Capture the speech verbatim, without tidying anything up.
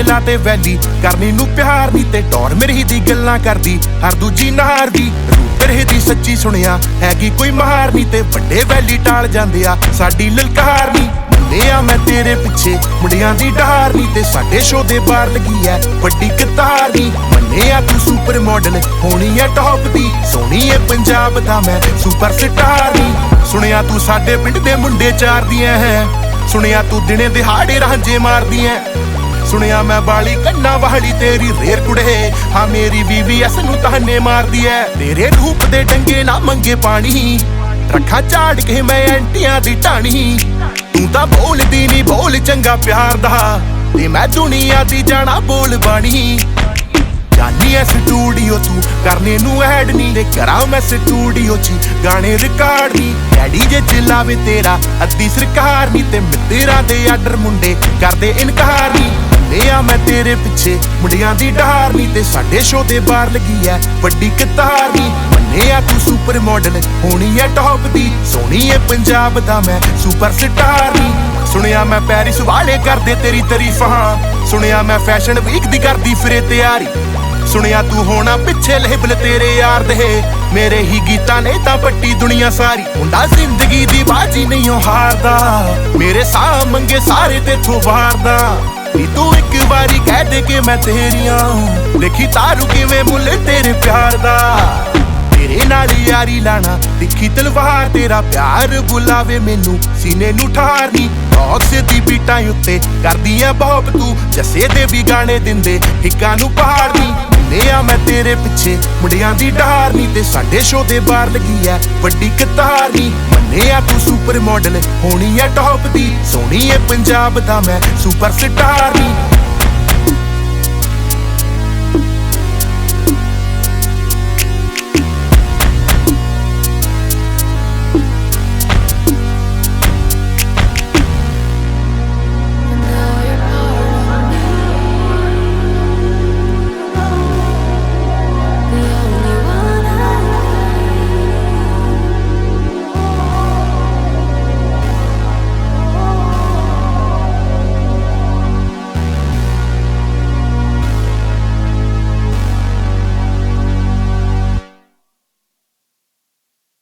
ਲਾ ਤੇ ਵੈਲੀ ਕਰਨੀ ਨੂੰ ਪਿਆਰ ਨੀ ਤੇ ਟੌਰ ਮੇਰੀ ਦੀ ਗੱਲਾਂ ਕਰਦੀ ਹਰ ਦੂਜੀ ਨਾਰ ਦੀ ਤੇਰੇ ਦੀ ਸੱਚੀ ਸੁਣਿਆ ਹੈਗੀ ਕੋਈ ਮਾਰ ਨੀ ਤੇ ਵੱਡੇ ਵੈਲੀ ਟਾਲ ਜਾਂਦੇ ਆ ਸਾਡੀ ਲਲਕਾਰ ਨੀ ਮੁੰਡਿਆ ਮੈਂ ਤੇਰੇ ਪਿੱਛੇ ਮੁੰਡਿਆਂ ਦੀ ਡਾਰ ਨੀ ਤੇ ਸਾਡੇ ਸ਼ੋਅ ਦੇ ਬਾਹਰ ਲੱਗੀ ਐ ਵੱਡੀ ਕਤਾਰ ਨੀ ਮੰਨਿਆ ਤੂੰ ਸੁਪਰ ਮਾਡਲ ਹੋਣੀ ਐ ਟੌਪ ਦੀ ਸੋਹਣੀ ਐ ਪੰਜਾਬ ਦਾ ਮੈਂ ਸੁਪਰ ਸਟਾਰ ਨੀ ਸੁਣਿਆ ਤੂੰ ਸਾਡੇ ਪਿੰਡ ਦੇ ਮੁੰਡੇ ਚਾਰਦੀਆਂ ਹੈ ਸੁਣਿਆ ਤੂੰ ਦਿਨੇ ਦਿਹਾੜੇ ਰਾਂਝੇ ਮਾਰਦੀਆਂ ਸੁਣਿਆ ਮੈਂ ਬਾਲੀ ਕੰਨਾਂ ਵਾਲੀ ਤੇਰੀ ਰੇਰ ਕੁੜੇ ਹਾਂ ਮੇਰੀ ਵੀਵੀਐਸ ਨੂੰ ਤਾਨੇ ਮਾਰਦੀ ਐ ਤੇਰੇ ਰੂਪ ਦੇ ਡੰਗੇ ਨਾ ਮੰਗੇ ਪਾਣੀ ਰੱਖਾਂ ਝਾੜ ਕੇ ਮੈਂ ਐਂਟੀਆਂ ਦੀ ਢਾਣੀ ਤੂੰ ਤਾਂ ਬੋਲਦੀ ਨੀ ਬੋਲ ਚੰਗਾ ਪਿਆਰ ਦਾ ਤੇ ਮੈਂ ਦੁਨੀਆ ਦੀ ਜਾਣਾ ਬੋਲ ਬਾਣੀ ਜਾਨੀ ਐ ਸਟੂਡੀਓ ਤੂੰ ਕਰਨੇ ਨੂੰ ਐਡ ਨੀ ਤੇ ਕਰਾਂ ਮੈਂ ਸਟੂਡੀਓ ਚ ਗਾਣੇ ਰਿਕਾਰਡ ਨੀ ਡੈਡੀ ਜੇ ਚਲਾਵੇ ਤੇਰਾ ਅੱਧੀ ਸਰਕਾਰ ਨੀ ਤੇ ਮਿੱਤਰਾਂ ਦੇ ਆਰਡਰ ਮੁੰਡੇ ਕਰਦੇ ਇਨਕਾਰ ਨੀ ਲਿਆ ਮੈਂ ਤੇਰੇ ਪਿੱਛੇ ਮੁੰਡਿਆਂ ਦੀ ਡਾਰ ਨੀ ਤੇ ਸਾਡੇ ਸ਼ੋਅ ਦੇ ਬਾਹਰ ਲੱਗੀ ਐ ਵੱਡੀ ਕਤਾਰ ਨੀ ਮੰਨਿਆ ਤੂੰ ਸੁਪਰ ਮਾਡਲ ਹੋਣੀ ਐ ਟੌਪ ਦੀ ਸੋਹਣੀ ਐ ਪੰਜਾਬ ਦਾ ਮੈਂ ਸੁਪਰ ਸਟਾਰ ਨੀ ਸੁਣਿਆ ਮੈਂ ਪੈਰਿਸ ਵਾਲੇ ਕਰਦੇ ਤੇਰੀ ਤਾਰੀਫਾਂ ਸੁਣਿਆ ਮੈਂ ਫੈਸ਼ਨ ਵੀਕ ਦੀ ਕਰਦੀ ਫਿਰੇ ਤਿਆਰੀ ਸੁਣਿਆ ਤੂੰ ਹੋਣਾ ਪਿੱਛੇ ਲੇਬਲ ਤੇਰੇ ਯਾਰ ਦੇ ਮੇਰੇ ਹੀ ਗੀਤਾਂ ਨੇ ਤਾਂ ਪੱਟੀ ਦੁਨੀਆ ਸਾਰੀ ਮੁੰਡਾ ਜ਼ਿੰਦਗੀ ਦੀ ਬਾਜੀ ਨਹੀਂ ਹਾਰਦਾ ਮੇਰੇ ਸਾਹ ਮੰਗੇ ਸਾਰੇ ਤੇਥੋਂ ਵਾਰਦਾ ਨੀ ਤੂੰ ਇੱਕ ਵਾਰੀ ਕਹਿ ਦੇ ਕਿ ਮੈਂ ਤੇਰੀਆਂ ਦੇਖੀ ਤਾਰੂ ਕਿਵੇਂ ਮੁੱਲ ਤੇਰੇ ਪਿਆਰ ਦਾ ਤੇਰੇ ਨਾਲ ਯਾਰੀ ਲਾਣਾ ਤਿੱਖੀ ਤਲਵਾਰ ਤੇਰਾ ਪਿਆਰ ਬੁਲਾਵੇ ਮੈਨੂੰ ਸੀਨੇ ਨੂੰ ਠਾਰਨੀ ਬੌਕਸ ਦੀ ਬੀਟਾਂ ਉੱਤੇ ਕਰਦੀ ਐ ਬੌਬ ਤੂੰ ਜੱਸੇ ਦੇ ਵੀ ਗਾਣੇ ਦਿੰਦੇ ਹਿੱਕਾਂ ਨੂੰ ਪਹਾੜਨੀ ਲਿਆ ਮੈਂ ਤੇਰੇ ਪਿੱਛੇ ਮੁੰਡਿਆਂ ਦੀ ਡਾਰ ਨੀ ਤੇ ਸਾਡੇ ਸ਼ੋਅ ਦੇ ਬਾਹਰ ਲੱਗੀ ਐ ਵੱਡੀ ਕਤਾਰ ਨੀ ਮੰਨਿਆ ਤੂੰ ਸੁਪਰ ਮਾਡਲ ਹੋਣੀ ਐ ਟੌਪ ਦੀ ਸੋਹਣੀ ਐ ਪੰਜਾਬ ਦਾ ਮੈਂ ਸੁਪਰ ਸਟਾਰ ਨੀ